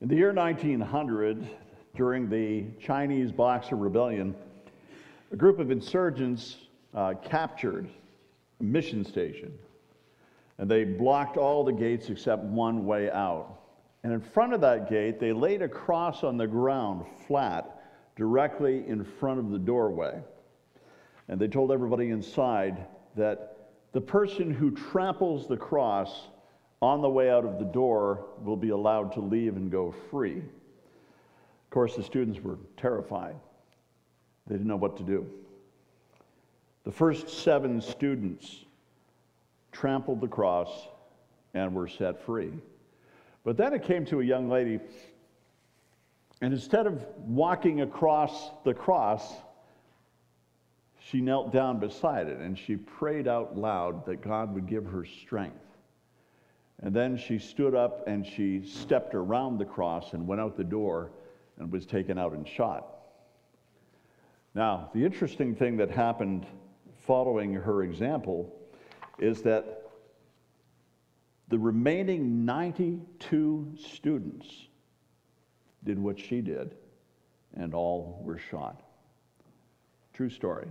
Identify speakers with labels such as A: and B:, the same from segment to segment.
A: In the year 1900, during the Chinese Boxer Rebellion, a group of insurgents captured a mission station, and they blocked all the gates except one way out. And in front of that gate, they laid a cross on the ground, flat, directly in front of the doorway. And they told everybody inside that the person who tramples the cross on the way out of the door will be allowed to leave and go free. Of course, the students were terrified. They didn't know what to do. The first 7 students trampled the cross and were set free. But then it came to a young lady, and instead of walking across the cross, she knelt down beside it and she prayed out loud that God would give her strength. And then she stood up and she stepped around the cross and went out the door and was taken out and shot. Now, the interesting thing that happened following her example is that the remaining 92 students did what she did, and all were shot. True story.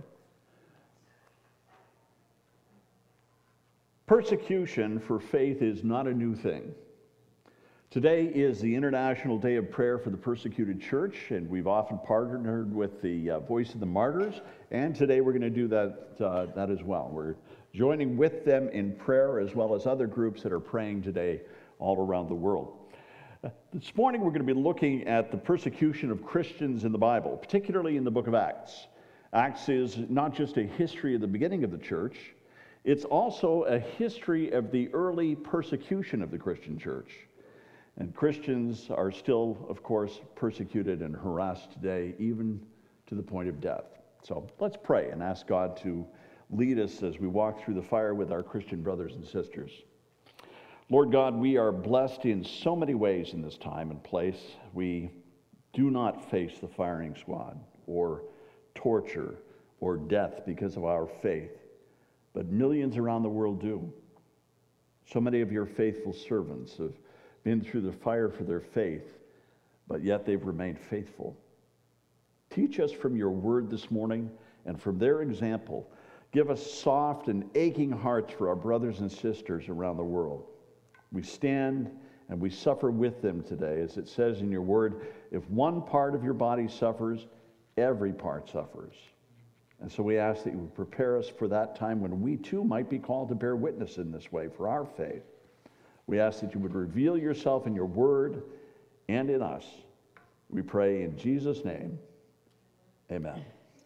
A: Persecution for faith is not a new thing. Today is the International Day of Prayer for the Persecuted Church, and we've often partnered with the Voice of the Martyrs, and today we're going to do that as well. We're joining with them in prayer, as well as other groups that are praying today all around the world. This morning we're going to be looking at the persecution of Christians in the Bible, particularly in the book of Acts. Acts is not just a history of the beginning of the church, it's also a history of the early persecution of the Christian church. And Christians are still, of course, persecuted and harassed today, even to the point of death. So let's pray and ask God to lead us as we walk through the fire with our Christian brothers and sisters. Lord God, we are blessed in so many ways in this time and place. We do not face the firing squad or torture or death because of our faith, but millions around the world do. So many of your faithful servants have been through the fire for their faith, but yet they've remained faithful. Teach us from your word this morning and from their example. Give us soft and aching hearts for our brothers and sisters around the world. We stand and we suffer with them today. As it says in your word, if one part of your body suffers, every part suffers. And so we ask that you would prepare us for that time when we too might be called to bear witness in this way for our faith. We ask that you would reveal yourself in your word and in us. We pray in Jesus' name, amen.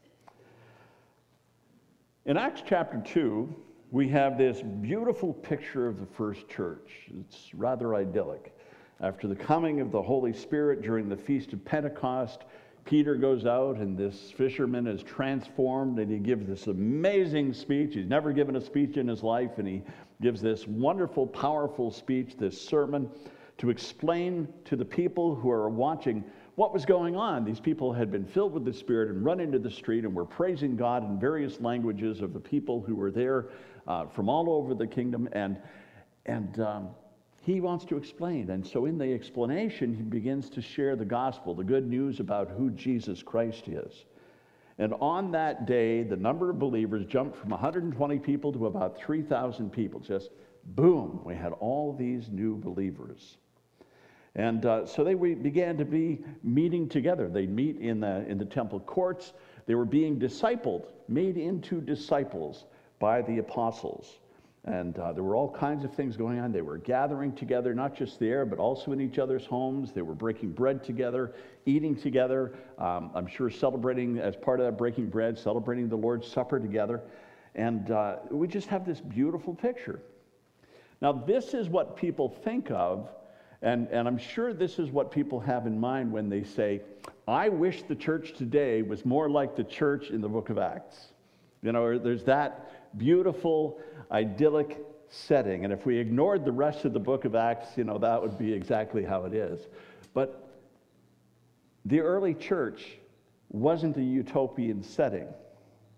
A: In Acts chapter 2, we have this beautiful picture of the first church. It's rather idyllic. After the coming of the Holy Spirit during the Feast of Pentecost, Peter goes out and this fisherman is transformed and he gives this amazing speech. He's never given a speech in his life, and he gives this wonderful, powerful speech, this sermon, to explain to the people who are watching what was going on. These people had been filled with the Spirit and run into the street and were praising God in various languages of the people who were there from all over the kingdom, and he wants to explain. And so in the explanation, he begins to share the gospel, the good news about who Jesus Christ is. And on that day, the number of believers jumped from 120 people to about 3,000 people. Just boom, we had all these new believers. And so they began to be meeting together. They'd meet in the temple courts. They were being discipled, made into disciples by the apostles. And there were all kinds of things going on. They were gathering together, not just there, but also in each other's homes. They were breaking bread together, eating together. I'm sure celebrating, as part of that breaking bread, celebrating the Lord's Supper together. And we just have this beautiful picture. Now, this is what people think of, and I'm sure this is what people have in mind when they say, I wish the church today was more like the church in the book of Acts. You know, there's that beautiful, idyllic setting. And if we ignored the rest of the book of Acts, you know, that would be exactly how it is. But the early church wasn't a utopian setting.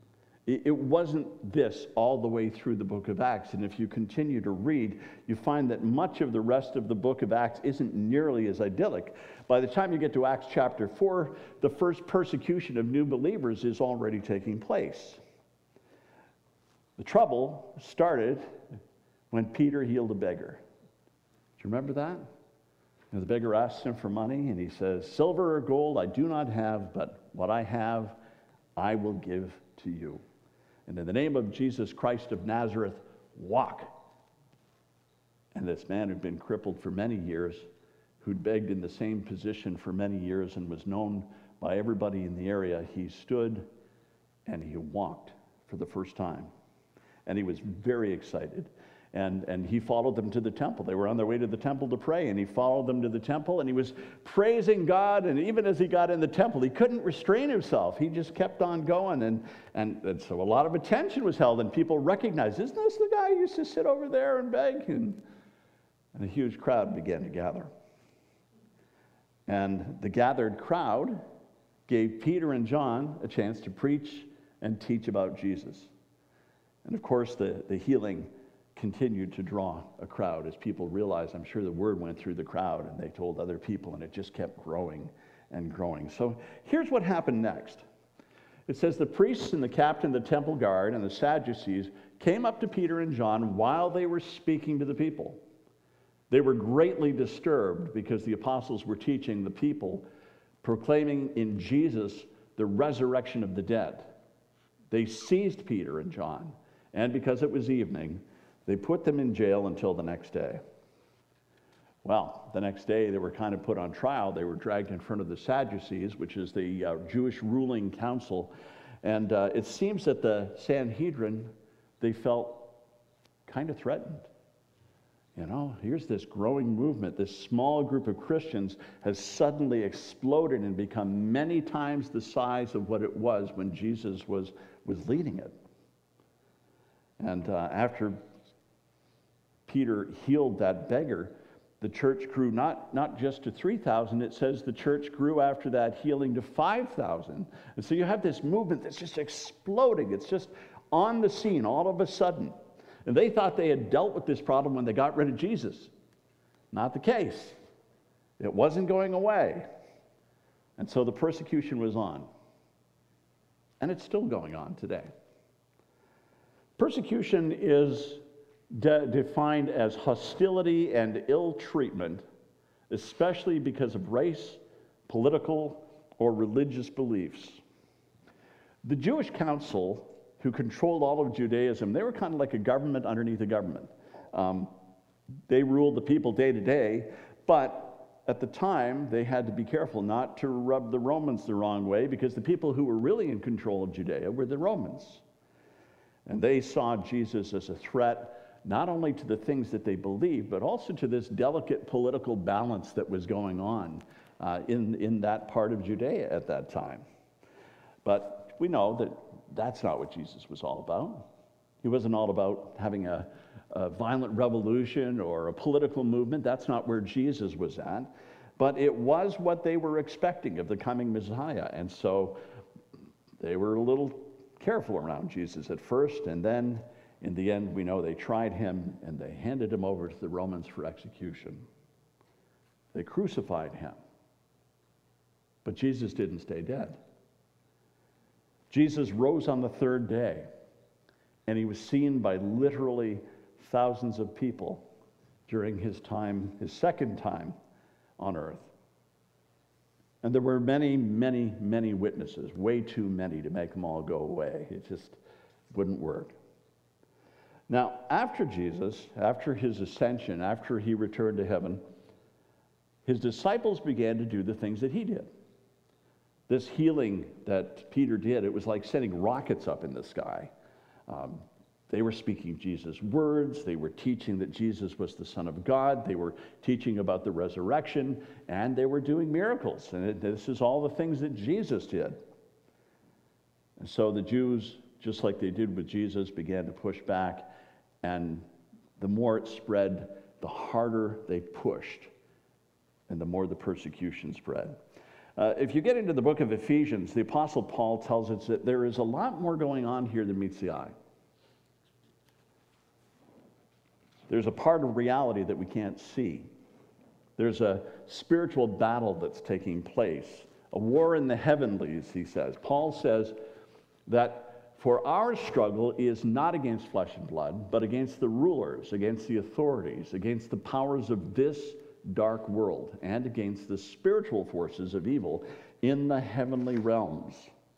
A: It wasn't this all the way through the book of Acts. And if you continue to read, you find that much of the rest of the book of Acts isn't nearly as idyllic. By the time you get to Acts chapter 4, the first persecution of new believers is already taking place. The trouble started when Peter healed a beggar. Do you remember that? And the beggar asks him for money, and he says, "Silver or gold I do not have, but what I have I will give to you. And in the name of Jesus Christ of Nazareth, walk." And this man who'd been crippled for many years, who'd begged in the same position for many years and was known by everybody in the area, he stood and he walked for the first time. And he was very excited. And he followed them to the temple. They were on their way to the temple to pray, and he followed them to the temple, and he was praising God. And even as he got in the temple, he couldn't restrain himself. He just kept on going, and so a lot of attention was held, and people recognized, "Isn't this the guy who used to sit over there and beg?" And a huge crowd began to gather. And the gathered crowd gave Peter and John a chance to preach and teach about Jesus. And of course, the healing continued to draw a crowd as people realized, I'm sure the word went through the crowd, and they told other people, and it just kept growing and growing. So here's what happened next. It says, the priests and the captain of the temple guard and the Sadducees came up to Peter and John while they were speaking to the people. They were greatly disturbed because the apostles were teaching the people, proclaiming in Jesus the resurrection of the dead. They seized Peter and John, and because it was evening, they put them in jail until the next day. Well, the next day they were kind of put on trial. They were dragged in front of the Sadducees, which is the Jewish ruling council. And it seems that the Sanhedrin, they felt kind of threatened. You know, here's this growing movement. This small group of Christians has suddenly exploded and become many times the size of what it was when Jesus was leading it. And after Peter healed that beggar, the church grew not just to 3,000. It says the church grew after that healing to 5,000. And so you have this movement that's just exploding. It's just on the scene all of a sudden. And they thought they had dealt with this problem when they got rid of Jesus. Not the case. It wasn't going away. And so the persecution was on. And it's still going on today. Persecution is defined as hostility and ill treatment, especially because of race, political, or religious beliefs. The Jewish council, who controlled all of Judaism, they were kind of like a government underneath a government. They ruled the people day to day, but at the time, they had to be careful not to rub the Romans the wrong way, because the people who were really in control of Judea were the Romans. And they saw Jesus as a threat, not only to the things that they believed, but also to this delicate political balance that was going on in that part of Judea at that time. But we know that that's not what Jesus was all about. He wasn't all about having a violent revolution or a political movement. That's not where Jesus was at. But it was what they were expecting of the coming Messiah. And so they were a little careful around Jesus at first, and then in the end, we know they tried him and they handed him over to the Romans for execution. They crucified him. But Jesus didn't stay dead. Jesus rose on the third day, and he was seen by literally thousands of people during his time, his second time on earth. And there were many, many, many witnesses, way too many to make them all go away. It just wouldn't work. Now, after Jesus, after his ascension, after he returned to heaven, his disciples began to do the things that he did. This healing that Peter did, it was like sending rockets up in the sky. They were speaking Jesus' words. They were teaching that Jesus was the Son of God. They were teaching about the resurrection, and they were doing miracles. And this is all the things that Jesus did. And so the Jews, just like they did with Jesus, began to push back. And the more it spread, the harder they pushed, and the more the persecution spread. If you get into the book of Ephesians, the Apostle Paul tells us that there is a lot more going on here than meets the eye. There's a part of reality that we can't see. There's a spiritual battle that's taking place, a war in the heavenlies, he says. Paul says that for our struggle is not against flesh and blood, but against the rulers, against the authorities, against the powers of this dark world, and against the spiritual forces of evil in the heavenly realms.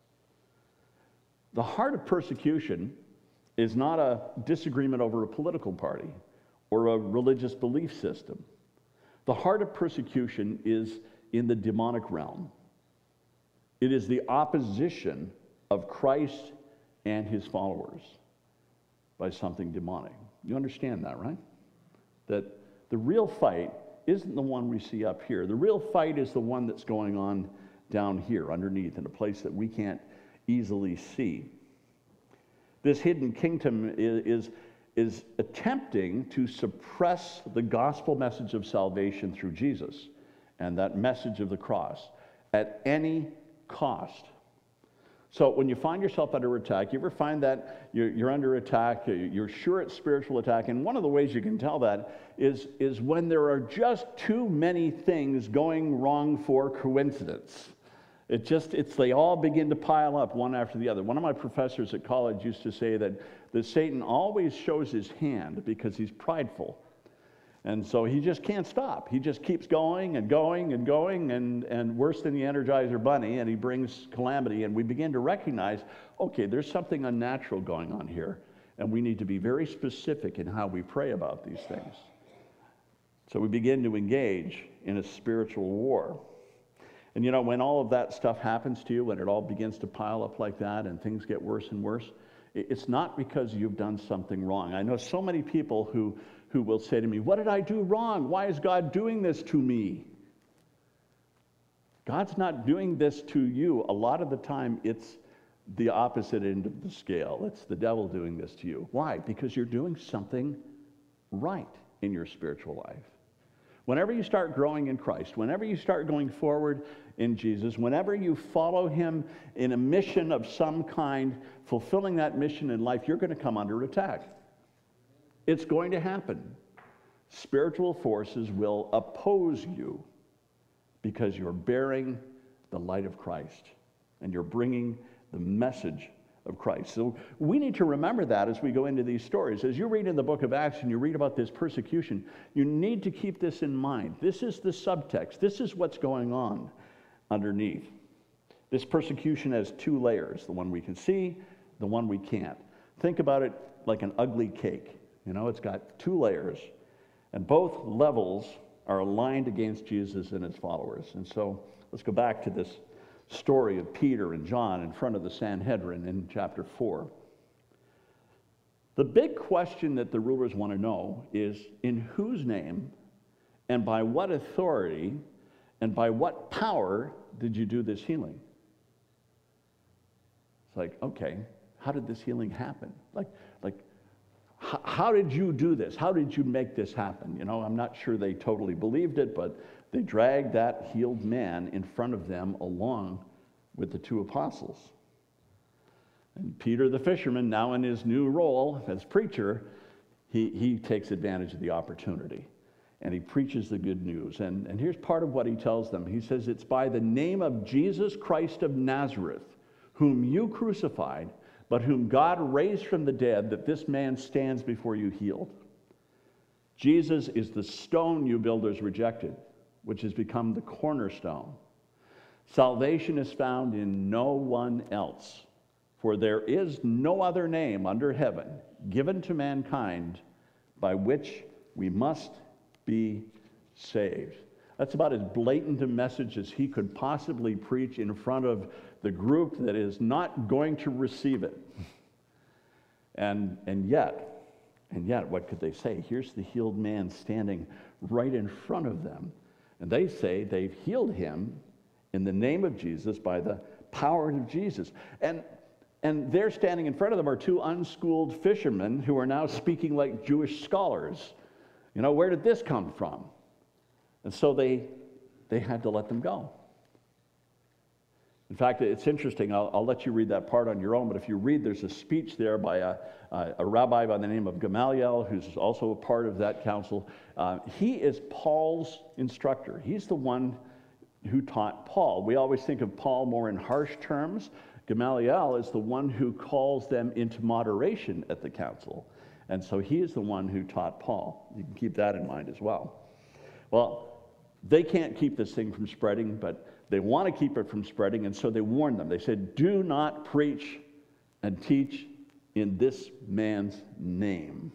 A: The heart of persecution is not a disagreement over a political party or a religious belief system. The heart of persecution is in the demonic realm. It is the opposition of Christ and his followers by something demonic. You understand that, right? That the real fight isn't the one we see up here. The real fight is the one that's going on down here underneath in a place that we can't easily see. This hidden kingdom is attempting to suppress the gospel message of salvation through Jesus and that message of the cross at any cost. So when you find yourself under attack, you ever find that you're under attack, you're sure it's spiritual attack, and one of the ways you can tell that is when there are just too many things going wrong for coincidence. They all begin to pile up one after the other. One of my professors at college used to say that Satan always shows his hand because he's prideful. And so he just can't stop. He just keeps going and going and going, and worse than the Energizer Bunny, and he brings calamity. And we begin to recognize, okay, there's something unnatural going on here, and we need to be very specific in how we pray about these things. So we begin to engage in a spiritual war. And you know, when all of that stuff happens to you, when it all begins to pile up like that and things get worse and worse, it's not because you've done something wrong. I know so many people who will say to me, what did I do wrong? Why is God doing this to me? God's not doing this to you. A lot of the time, it's the opposite end of the scale. It's the devil doing this to you. Why? Because you're doing something right in your spiritual life. Whenever you start growing in Christ, whenever you start going forward in Jesus, whenever you follow him in a mission of some kind, fulfilling that mission in life, you're going to come under attack. It's going to happen. Spiritual forces will oppose you because you're bearing the light of Christ and you're bringing the message of Christ. So we need to remember that as we go into these stories. As you read in the book of Acts and you read about this persecution, you need to keep this in mind. This is the subtext. This is what's going on underneath. This persecution has two layers, the one we can see, the one we can't. Think about it like an ugly cake. You know, it's got two layers, and both levels are aligned against Jesus and his followers. And so let's go back to this story of Peter and John in front of the Sanhedrin in chapter 4. The big question that the rulers want to know is, in whose name and by what authority and by what power did you do this healing? It's like, okay, how did this healing happen? How did you do this? How did you make this happen? You know, I'm not sure they totally believed it, but they dragged that healed man in front of them along with the two apostles. And Peter the fisherman, now in his new role as preacher, he takes advantage of the opportunity and he preaches the good news. And here's part of what he tells them. He says, it's by the name of Jesus Christ of Nazareth, whom you crucified, but whom God raised from the dead, that this man stands before you healed. Jesus is the stone you builders rejected, which has become the cornerstone. Salvation is found in no one else, for there is no other name under heaven given to mankind by which we must be saved. That's about as blatant a message as he could possibly preach in front of the group that is not going to receive it. And yet, what could they say? Here's the healed man standing right in front of them. And they say they've healed him in the name of Jesus by the power of Jesus. And there standing in front of them are two unschooled fishermen who are now speaking like Jewish scholars. You know, where did this come from? And so they had to let them go. In fact, it's interesting. I'll let you read that part on your own, but if you read, there's a speech there by a rabbi by the name of Gamaliel, who's also a part of that council. He is Paul's instructor. He's the one who taught Paul. We always think of Paul more in harsh terms. Gamaliel is the one who calls them into moderation at the council. And so he is the one who taught Paul. You can keep that in mind as well. Well, they can't keep this thing from spreading, but they want to keep it from spreading, and so they warned them. They said, do not preach and teach in this man's name.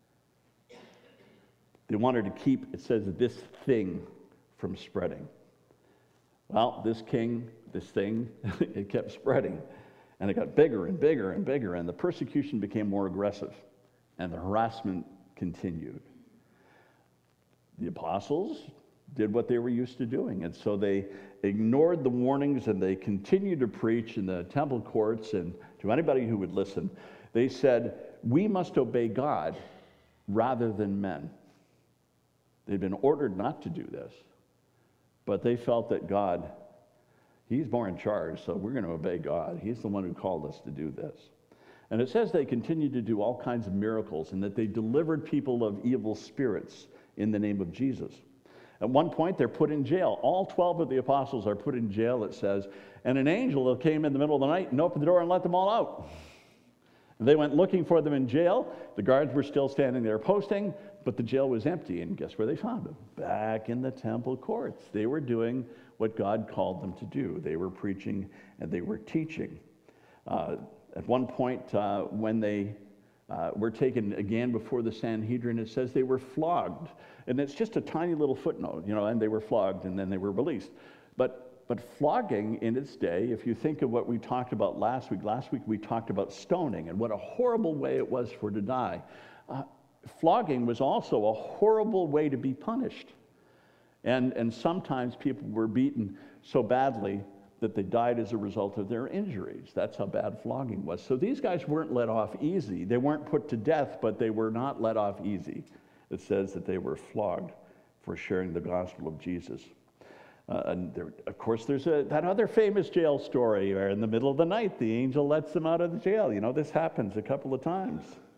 A: They wanted to keep, it says, this thing from spreading. Well, this thing, it kept spreading, and it got bigger and bigger and bigger, and the persecution became more aggressive, and the harassment continued. The apostles did what they were used to doing, and so they ignored the warnings, and they continued to preach in the temple courts, and to anybody who would listen, they said, we must obey God rather than men. They'd been ordered not to do this, but they felt that God, he's more in charge, so we're going to obey God. He's the one who called us to do this. And it says they continued to do all kinds of miracles, and that they delivered people of evil spirits in the name of Jesus. At one point, they're put in jail. All 12 of the apostles are put in jail, it says, and an angel came in the middle of the night and opened the door and let them all out. And they went looking for them in jail. The guards were still standing there posting, but the jail was empty, and guess where they found them? Back in the temple courts. They were doing what God called them to do. They were preaching and they were teaching. At one point, when they were taken again before the Sanhedrin, it says they were flogged. And it's just a tiny little footnote, and they were flogged and then they were released. But flogging in its day, if you think of what we talked about last week we talked about stoning and what a horrible way it was for to die. Flogging was also a horrible way to be punished. And sometimes people were beaten so badly that they died as a result of their injuries. That's how bad flogging was. So these guys weren't let off easy. They weren't put to death, but they were not let off easy. It says that they were flogged for sharing the gospel of Jesus. And there, of course, there's that other famous jail story where in the middle of the night, the angel lets them out of the jail. This happens a couple of times.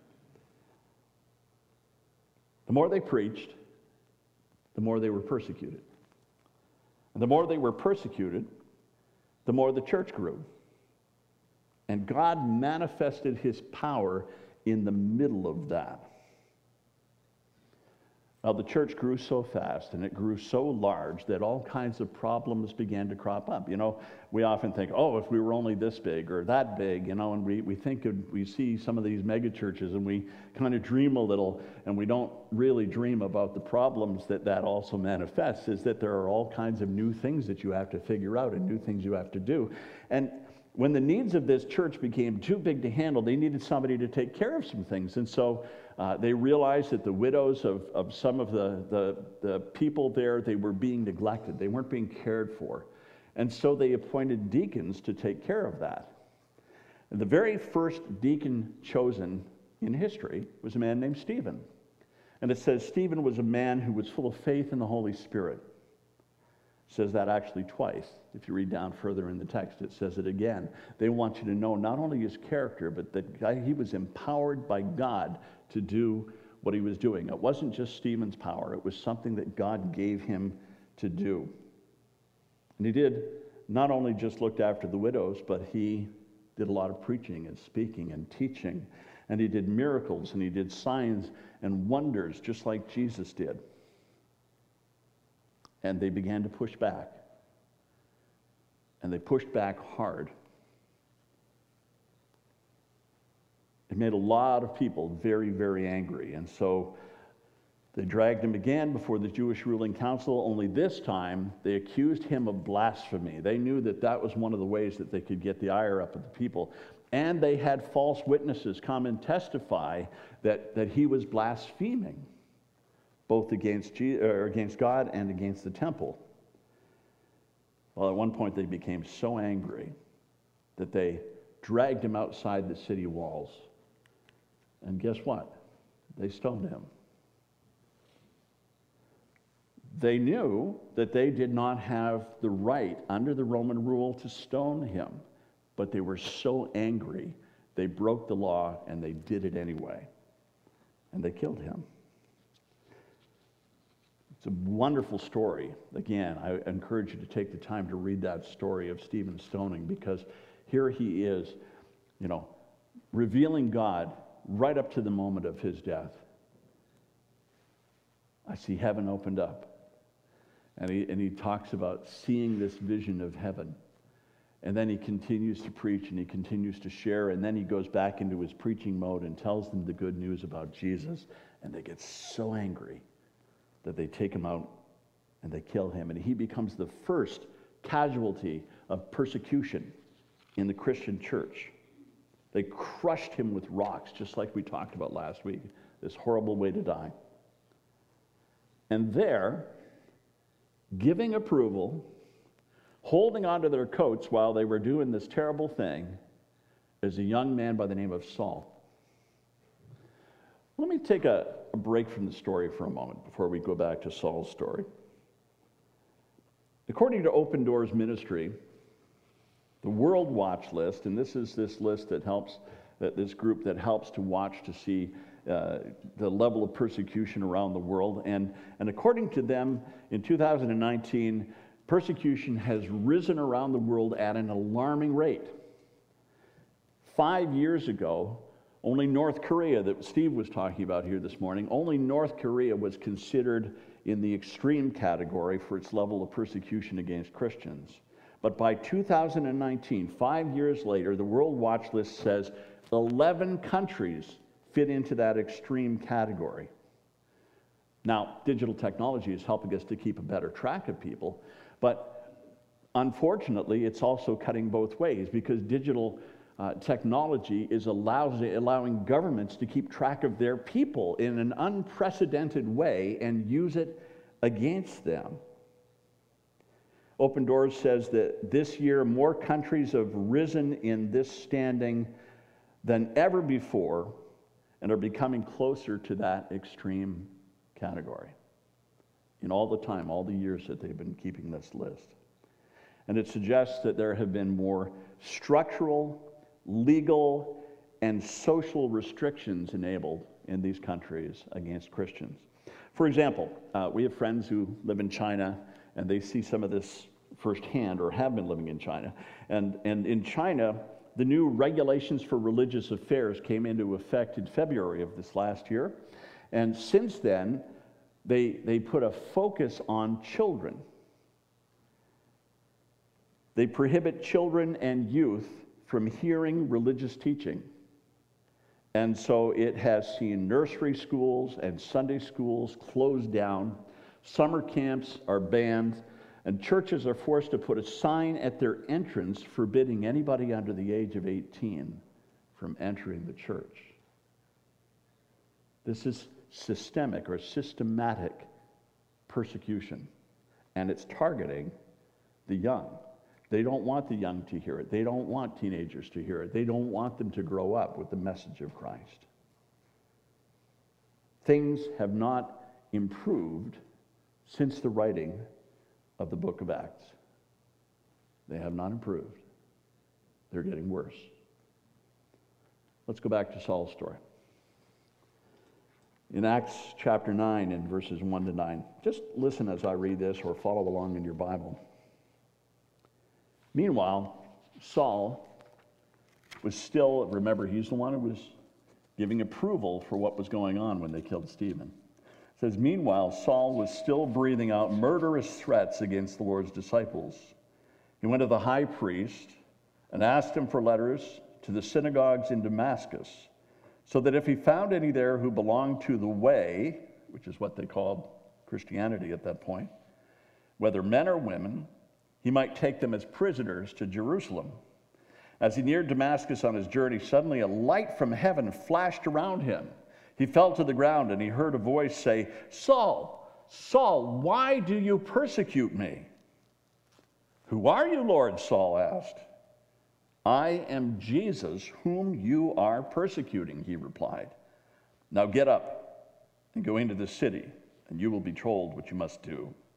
A: The more they preached, the more they were persecuted. And the more they were persecuted, the more the church grew. And God manifested his power in the middle of that. Now, the church grew so fast and it grew so large that all kinds of problems began to crop up. We often think, if we were only this big or that big, and we see some of these mega churches and we kind of dream a little, and we don't really dream about the problems that also manifests, is that there are all kinds of new things that you have to figure out and new things you have to do. And when the needs of this church became too big to handle, they needed somebody to take care of some things. And so they realized that the widows of some of the people there, they were being neglected. They weren't being cared for. And so they appointed deacons to take care of that. And the very first deacon chosen in history was a man named Stephen. And it says Stephen was a man who was full of faith in the Holy Spirit. It says that actually twice. If you read down further in the text, it says it again. They want you to know not only his character, but that he was empowered by God to do what he was doing. It wasn't just Stephen's power. It was something that God gave him to do. And he did not only just looked after the widows, but he did a lot of preaching and speaking and teaching. And he did miracles and he did signs and wonders just like Jesus did. And they began to push back. And they pushed back hard. It made a lot of people very, very angry. And so they dragged him again before the Jewish ruling council, only this time they accused him of blasphemy. They knew that that was one of the ways that they could get the ire up of the people. And they had false witnesses come and testify that he was blaspheming, both against God and against the temple. Well, at one point they became so angry that they dragged him outside the city walls. And guess what? They stoned him. They knew that they did not have the right under the Roman rule to stone him, but they were so angry, they broke the law and they did it anyway. And they killed him. It's a wonderful story. Again, I encourage you to take the time to read that story of Stephen's stoning, because here he is, revealing God right up to the moment of his death. I see heaven opened up. And he talks about seeing this vision of heaven. And then he continues to preach and he continues to share. And then he goes back into his preaching mode and tells them the good news about Jesus. And they get so angry that they take him out and they kill him. And he becomes the first casualty of persecution in the Christian church. They crushed him with rocks, just like we talked about last week. This horrible way to die. And there, giving approval, holding onto their coats while they were doing this terrible thing, is a young man by the name of Saul. Let me take a break from the story for a moment before we go back to Saul's story. According to Open Doors Ministry, the World Watch List, and this is this list that helps, this group that helps to watch to see the level of persecution around the world. And according to them, in 2019, persecution has risen around the world at an alarming rate. 5 years ago, only North Korea, that Steve was talking about here this morning, only North Korea was considered in the extreme category for its level of persecution against Christians. But by 2019, 5 years later, the World Watch List says 11 countries fit into that extreme category. Now, digital technology is helping us to keep a better track of people, but unfortunately, it's also cutting both ways, because digital technology is allowing governments to keep track of their people in an unprecedented way and use it against them. Open Doors says that this year, more countries have risen in this standing than ever before, and are becoming closer to that extreme category in all the time, all the years that they've been keeping this list. And it suggests that there have been more structural, legal, and social restrictions enabled in these countries against Christians. For example, we have friends who live in China, and they see some of this firsthand, or have been living in China. And in China, the new regulations for religious affairs came into effect in February of this last year. And since then, they put a focus on children. They prohibit children and youth from hearing religious teaching. And so it has seen nursery schools and Sunday schools closed down. Summer camps are banned. And churches are forced to put a sign at their entrance forbidding anybody under the age of 18 from entering the church. This is systemic or systematic persecution, and it's targeting the young. They don't want the young to hear it. They don't want teenagers to hear it. They don't want them to grow up with the message of Christ. Things have not improved since the writing of the book of Acts. They have not improved. They're getting worse. Let's go back to Saul's story. In Acts chapter 9 and verses 1 to 9, just listen as I read this, or follow along in your Bible. Meanwhile, Saul was still, remember, he's the one who was giving approval for what was going on when they killed Stephen. It says, meanwhile, Saul was still breathing out murderous threats against the Lord's disciples. He went to the high priest and asked him for letters to the synagogues in Damascus, so that if he found any there who belonged to the way, which is what they called Christianity at that point, whether men or women, he might take them as prisoners to Jerusalem. As he neared Damascus on his journey, suddenly a light from heaven flashed around him. He fell to the ground, and he heard a voice say, Saul, Saul, why do you persecute me? Who are you, Lord? Saul asked. I am Jesus, whom you are persecuting, he replied. Now get up and go into the city, and you will be told what you must do.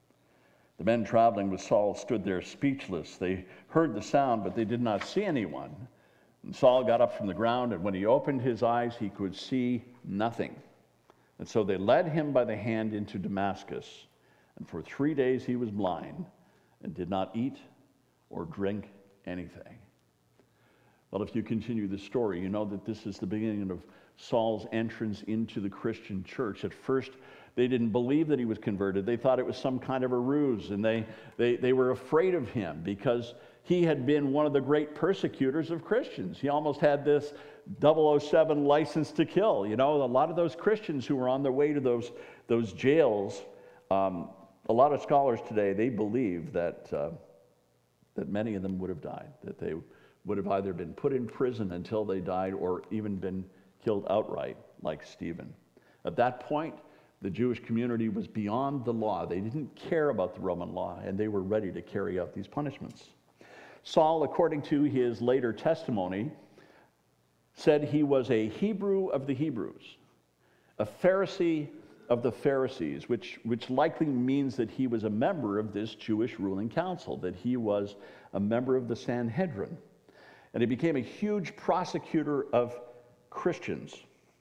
A: The men traveling with Saul stood there speechless. They heard the sound, but they did not see anyone. And Saul got up from the ground, and when he opened his eyes, he could see nothing. And so they led him by the hand into Damascus. And for 3 days he was blind and did not eat or drink anything. Well, if you continue the story, you know that this is the beginning of Saul's entrance into the Christian church. At first, they didn't believe that he was converted. They thought it was some kind of a ruse, and they were afraid of him because he had been one of the great persecutors of Christians. He almost had this 007 license to kill. You know, a lot of those Christians who were on their way to those jails, a lot of scholars today, they believe that many of them would have died, that they would have either been put in prison until they died or even been killed outright, like Stephen. At that point, the Jewish community was beyond the law. They didn't care about the Roman law, and they were ready to carry out these punishments. Saul, according to his later testimony, said he was a Hebrew of the Hebrews, a Pharisee of the Pharisees, which likely means that he was a member of this Jewish ruling council, that he was a member of the Sanhedrin. And he became a huge prosecutor of Christians.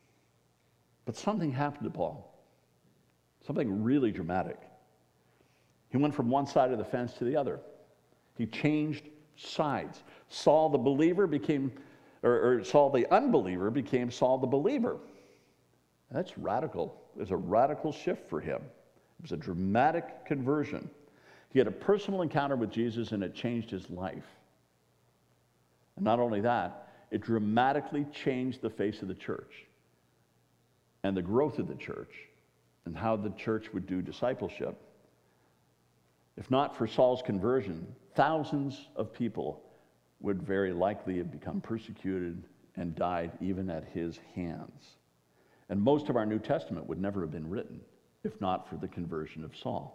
A: But something happened to Paul, something really dramatic. He went from one side of the fence to the other. He changed sides. Saul the believer became, or Saul the unbeliever became Saul the believer. That's radical. It was a radical shift for him. It was a dramatic conversion. He had a personal encounter with Jesus, and it changed his life. And not only that, it dramatically changed the face of the church and the growth of the church and how the church would do discipleship. If not for Saul's conversion, thousands of people would very likely have become persecuted and died even at his hands. And most of our New Testament would never have been written if not for the conversion of Saul.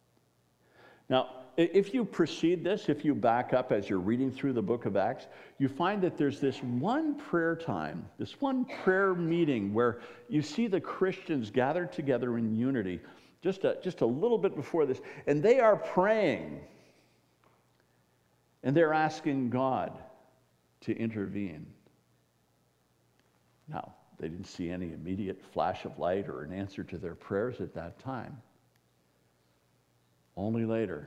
A: Now, if you precede this, if you back up as you're reading through the book of Acts, you find that there's this one prayer time, this one prayer meeting where you see the Christians gathered together in unity just a little bit before this, and they are praying, and they're asking God to intervene. Now, they didn't see any immediate flash of light or an answer to their prayers at that time. Only later,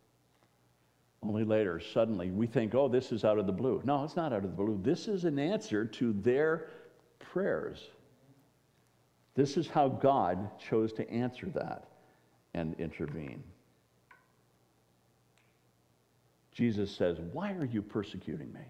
A: suddenly we think, oh, this is out of the blue. No, it's not out of the blue. This is an answer to their prayers. This is how God chose to answer that and intervene. Jesus says, "Why are you persecuting me?"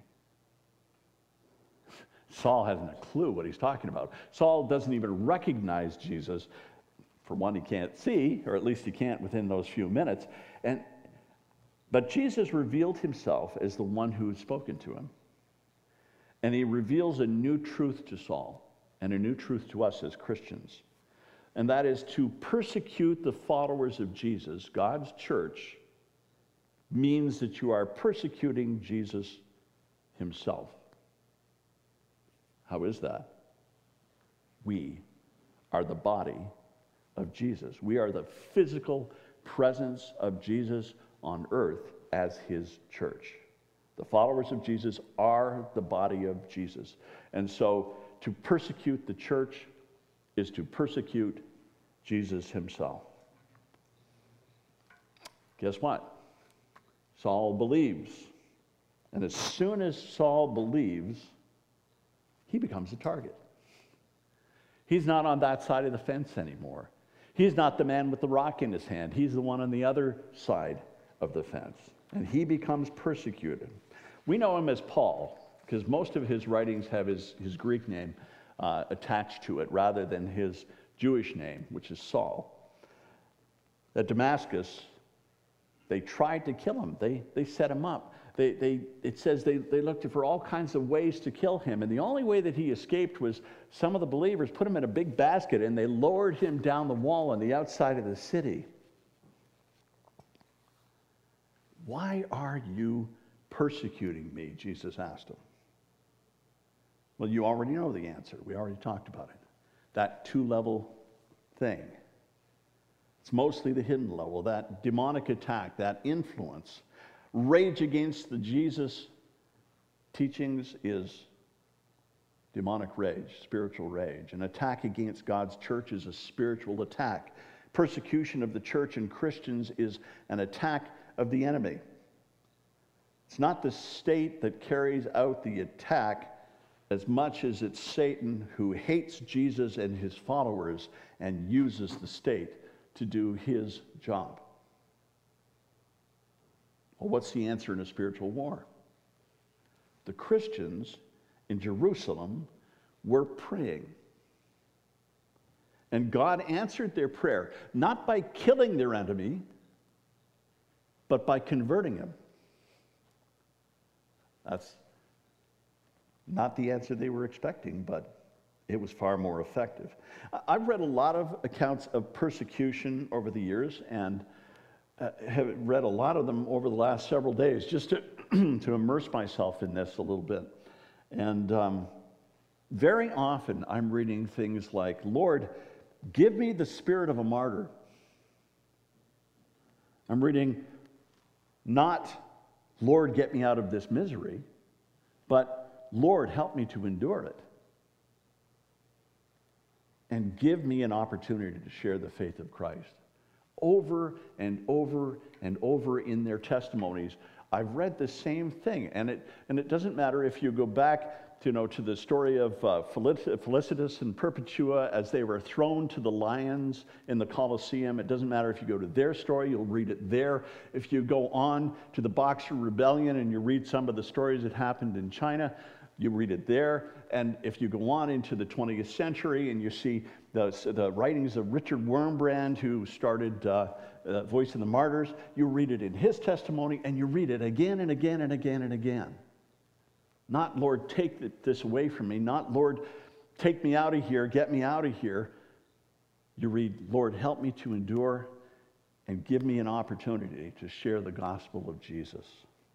A: Saul hasn't a clue what he's talking about. Saul doesn't even recognize Jesus. For one, he can't see, or at least he can't within those few minutes. But Jesus revealed himself as the one who had spoken to him. And he reveals a new truth to Saul and a new truth to us as Christians. And that is to persecute the followers of Jesus, God's church, means that you are persecuting Jesus himself. How is that? We are the body of Jesus. We are the physical presence of Jesus on earth as his church. The followers of Jesus are the body of Jesus. And so to persecute the church is to persecute Jesus himself. Guess what? Saul believes. And as soon as Saul believes, he becomes a target. He's not on that side of the fence anymore. He's not the man with the rock in his hand. He's the one on the other side of the fence. And he becomes persecuted. We know him as Paul because most of his writings have his Greek name attached to it rather than his Jewish name, which is Saul. At Damascus, they tried to kill him. They set him up. It says they looked for all kinds of ways to kill him. And the only way that he escaped was some of the believers put him in a big basket and they lowered him down the wall on the outside of the city. "Why are you persecuting me?" Jesus asked him. Well, you already know the answer. We already talked about it. That two-level thing. It's mostly the hidden level, that demonic attack, that influence. Rage against the Jesus teachings is demonic rage, spiritual rage. An attack against God's church is a spiritual attack. Persecution of the church and Christians is an attack of the enemy. It's not the state that carries out the attack as much as it's Satan who hates Jesus and his followers and uses the state to do his job. Well, what's the answer in a spiritual war? The Christians in Jerusalem were praying. And God answered their prayer, not by killing their enemy, but by converting him. That's not the answer they were expecting, but it was far more effective. I've read a lot of accounts of persecution over the years, and have read a lot of them over the last several days, just to, to immerse myself in this a little bit. And very often I'm reading things like, Lord, give me the spirit of a martyr. I'm reading not, Lord, get me out of this misery, but Lord, help me to endure it. And give me an opportunity to share the faith of Christ. Over and over and over in their testimonies, I've read the same thing. And it doesn't matter if you go back to the story of Felicitas and Perpetua as they were thrown to the lions in the Colosseum. It doesn't matter if you go to their story, you'll read it there. If you go on to the Boxer Rebellion and you read some of the stories that happened in China, you read it there. And if you go on into the 20th century and you see the writings of Richard Wurmbrand, who started Voice of the Martyrs, you read it in his testimony, and you read it again and again and again and again. Not, Lord, take this away from me. Not, Lord, take me out of here, get me out of here. You read, Lord, help me to endure and give me an opportunity to share the gospel of Jesus.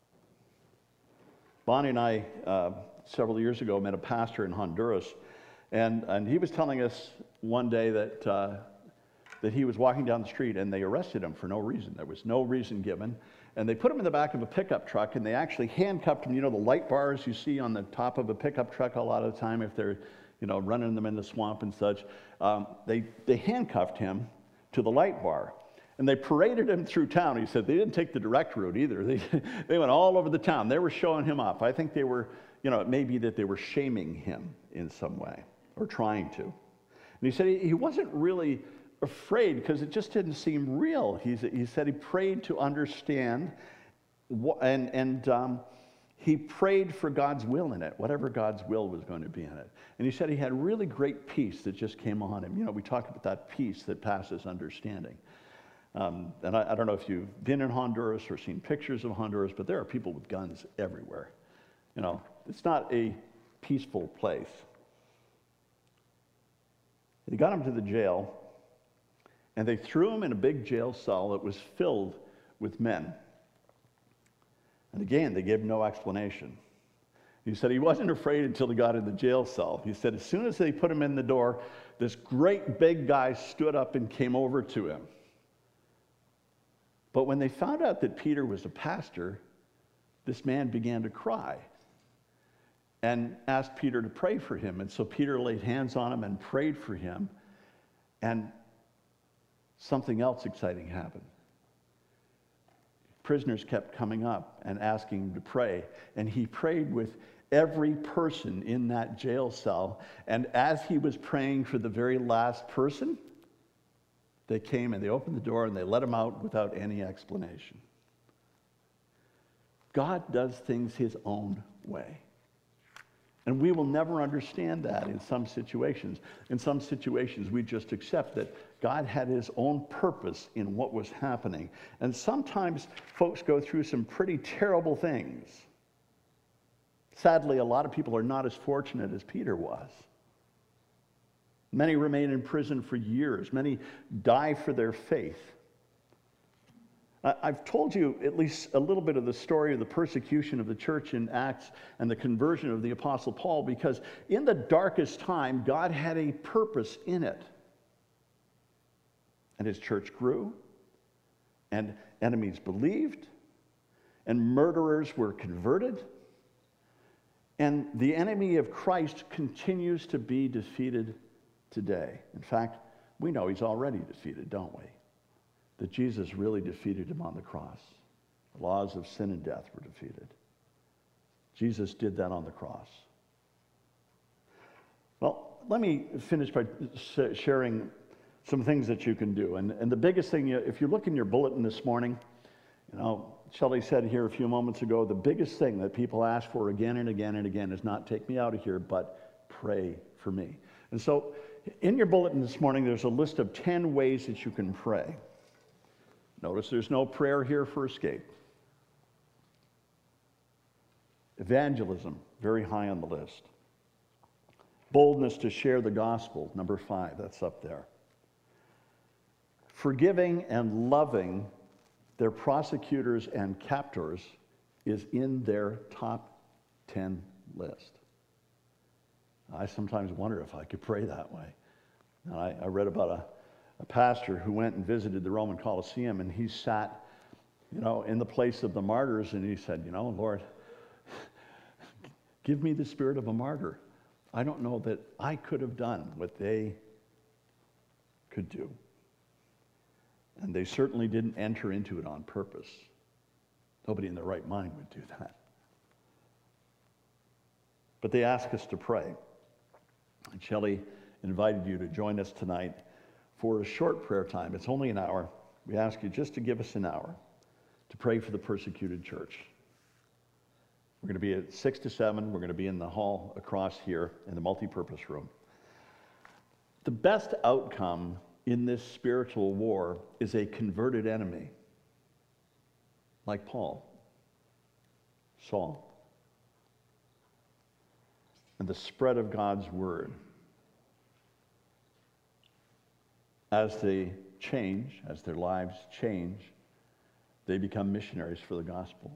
A: Bonnie and I, several years ago, met a pastor in Honduras, and he was telling us one day that he was walking down the street and they arrested him for no reason. There was no reason given. And they put him in the back of a pickup truck and they actually handcuffed him. You know, the light bars you see on the top of a pickup truck a lot of the time if they're, running them in the swamp and such. They handcuffed him to the light bar. And they paraded him through town. He said they didn't take the direct route either. They went all over the town. They were showing him off. I think they were, it may be that they were shaming him in some way or trying to. And he said he wasn't really afraid because it just didn't seem real. He said he prayed to understand, and he prayed for God's will in it, whatever God's will was going to be in it. And he said he had really great peace that just came on him. We talk about that peace that passes understanding. And I don't know if you've been in Honduras or seen pictures of Honduras, but there are people with guns everywhere. It's not a peaceful place. They got him to the jail, and they threw him in a big jail cell that was filled with men. And again, they gave no explanation. He said he wasn't afraid until he got in the jail cell. He said as soon as they put him in the door, this great big guy stood up and came over to him. But when they found out that Peter was a pastor, this man began to cry and asked Peter to pray for him. And so Peter laid hands on him and prayed for him. And something else exciting happened. Prisoners kept coming up and asking him to pray. And he prayed with every person in that jail cell. And as he was praying for the very last person, they came and they opened the door and they let him out without any explanation. God does things his own way. And we will never understand that in some situations. In some situations, we just accept that God had his own purpose in what was happening. And sometimes folks go through some pretty terrible things. Sadly, a lot of people are not as fortunate as Peter was. Many remain in prison for years. Many die for their faith. I've told you at least a little bit of the story of the persecution of the church in Acts and the conversion of the Apostle Paul because in the darkest time, God had a purpose in it. and his church grew, and enemies believed, and murderers were converted, and the enemy of Christ continues to be defeated today. In fact, we know he's already defeated, don't we? That Jesus really defeated him on the cross. The laws of sin and death were defeated. Jesus did that on the cross. Well, let me finish by sharing some things that you can do. And the biggest thing, if you look in your bulletin this morning, Shelley said here a few moments ago, the biggest thing that people ask for again and again and again is not take me out of here, but pray for me. And so in your bulletin this morning, there's a list of 10 ways that you can pray. Notice there's no prayer here for escape. Evangelism, very high on the list. Boldness to share the gospel, number 5, that's up there. Forgiving and loving their prosecutors and captors is in their top 10 list. I sometimes wonder if I could pray that way. I read about a pastor who went and visited the Roman Colosseum, and he sat, in the place of the martyrs, and he said, Lord, give me the spirit of a martyr. I don't know that I could have done what they could do. And they certainly didn't enter into it on purpose. Nobody in their right mind would do that. But they ask us to pray. And Shelley invited you to join us tonight for a short prayer time. It's only an hour. We ask you just to give us an hour to pray for the persecuted church. We're going to be at 6 to 7. We're going to be in the hall across here in the multipurpose room. The best outcome in this spiritual war is a converted enemy, like Saul, and the spread of God's word. As they change, as their lives change, they become missionaries for the gospel.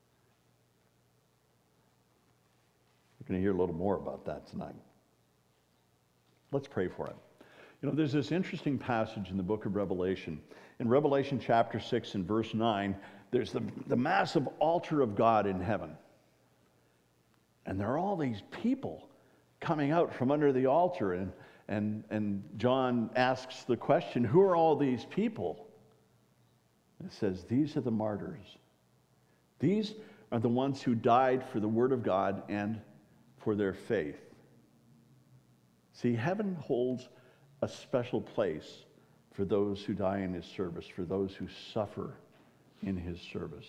A: We're going to hear a little more about that tonight. Let's pray for it. There's this interesting passage in the book of Revelation. In Revelation chapter 6 and verse 9, there's the massive altar of God in heaven. And there are all these people coming out from under the altar. And John asks the question, who are all these people? It says, these are the martyrs. These are the ones who died for the word of God and for their faith. See, heaven holds a special place for those who die in his service, for those who suffer in his service.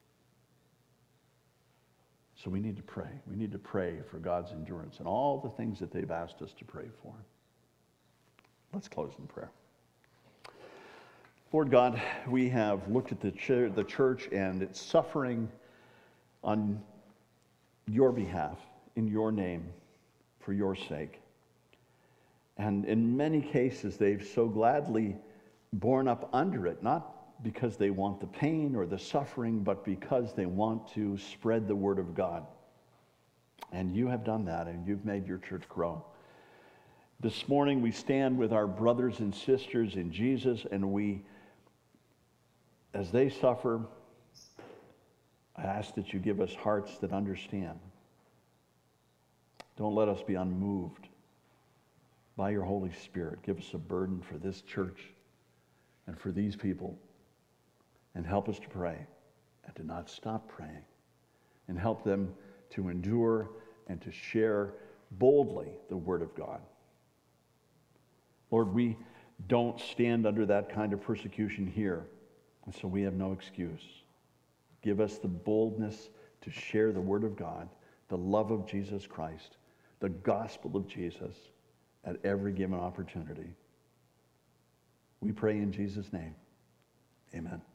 A: So we need to pray. We need to pray for God's endurance and all the things that they've asked us to pray for. Let's close in prayer. Lord God, we have looked at the church and its suffering on your behalf, in your name, for your sake. And in many cases, they've so gladly borne up under it, not because they want the pain or the suffering, but because they want to spread the word of God. And you have done that, and you've made your church grow. This morning, we stand with our brothers and sisters in Jesus, and we, as they suffer, I ask that you give us hearts that understand. Don't let us be unmoved by your Holy Spirit. Give us a burden for this church and for these people, and help us to pray and to not stop praying, and help them to endure and to share boldly the word of God. Lord, we don't stand under that kind of persecution here, and so we have no excuse. Give us the boldness to share the word of God, the love of Jesus Christ, the gospel of Jesus at every given opportunity. We pray in Jesus' name. Amen.